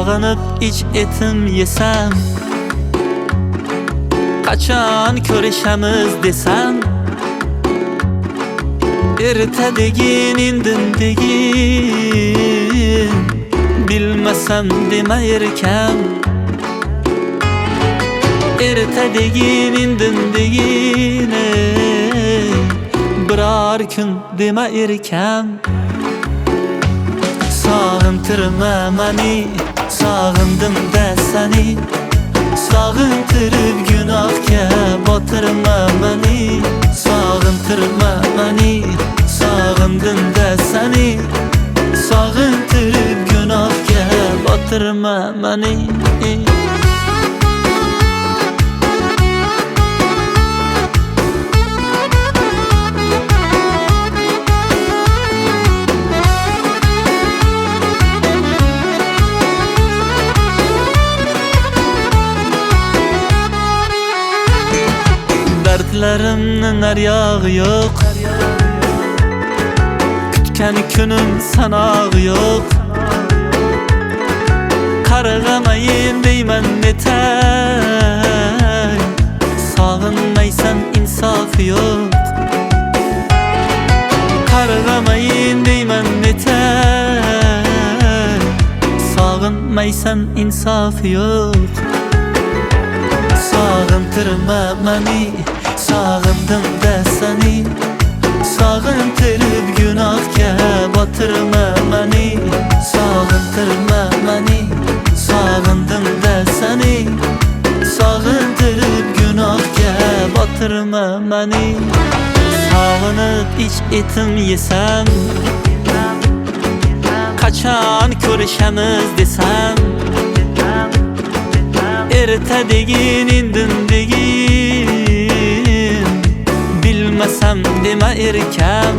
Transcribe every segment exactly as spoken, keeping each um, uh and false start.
Sog'inib ich etim yesam, qachon ko'rishamiz desam, ertadagin indin degin bilmasam dema erkam. Ertadagin indin degin biror kun dema erkam. Sog'intirma mani, sog'indim-da sani, sog'intirib gunohga botirma mani. Sog'intirma mani, sog'indim-da sani, sog'intirib gunohga botirma mani. Dardlarimning aryog'i yo'q, kutgan kunim sanog'i yo'q. Qarg'amayin deyman netay, sog'inmaysan insofi yo'q. Qarg'amayin deyman netay, sog'inmaysan insofi yo'q. Sog'intirma mani, sog'indim-da sani, sog'intirib gunohga botirma mani. Sog'intirma mani, sog'indim-da sani, sog'intirib gunohga botirma mani. Sog'inib ich etim yesam, qachon ko'rishamiz desam, ertadagin indin degin bilmasam dema erkam.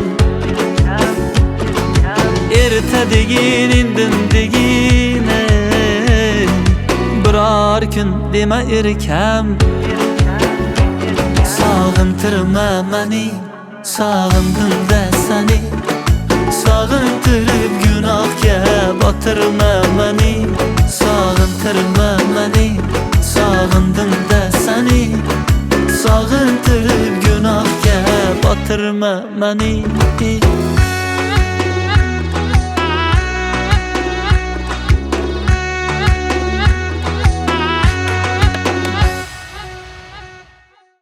Ertadagin indin degin biror kun dema erkam. Sog'intirma mani, sog'indim-da sani, sog'intirib gunohga botirma mani. Sog'intirma mani, sog'indim-da sani, sog'intirib gunohga botirma mani.